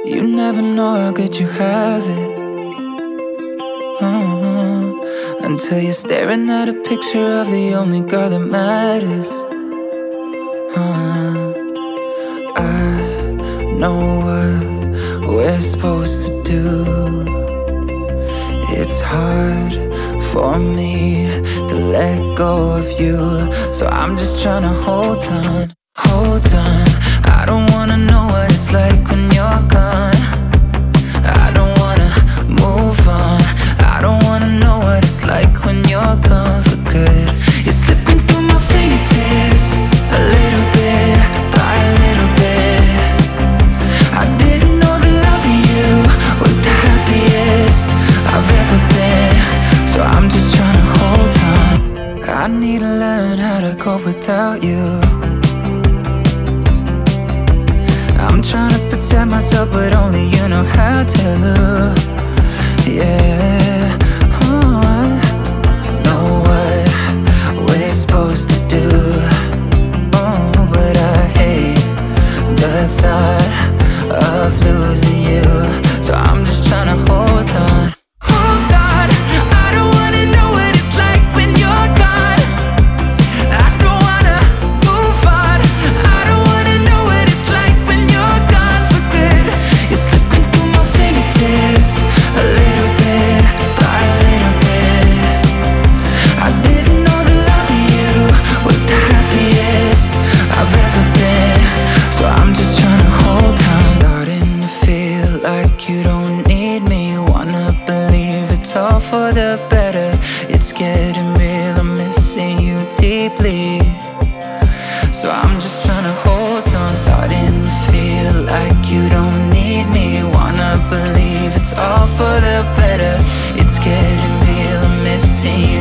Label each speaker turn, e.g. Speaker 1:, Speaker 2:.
Speaker 1: You never know how good you have it, until you're staring at a picture of the only girl that matters. I know what we're supposed to do. It's hard for me to let go of you, so I'm just trying to hold on, hold on. I don't wanna know what it's like when you're gone. I don't wanna move on. I don't wanna know what it's like when you're gone for good. You're slipping through my fingertips, a little bit by a little bit. I didn't know that loving you was the happiest I've ever been, so I'm just trying to hold on. I need to learn how to cope without you. I'm trying to protect myself, but only you know how to. Yeah, oh, I know what we're supposed to do. Oh, but I hate the thought of losing you, so I'm just trying to hold on. Hold on, I don't wanna know what it's like when you're gone. I don't wanna move on. I don't wanna know what it's like when you're gone for good. You're slipping through my fingertips, a little bit by a little bit. I didn't know that loving you was the happiest I've ever been, so I'm just trying to hold on. Starting to feel like you don't need me. Wanna believe it's all for the better. It's getting real, I'm missing you deeply, so I'm just trying to hold on. Starting to feel like you don't need me. Wanna believe it's all for the better. It's getting real, I'm missing you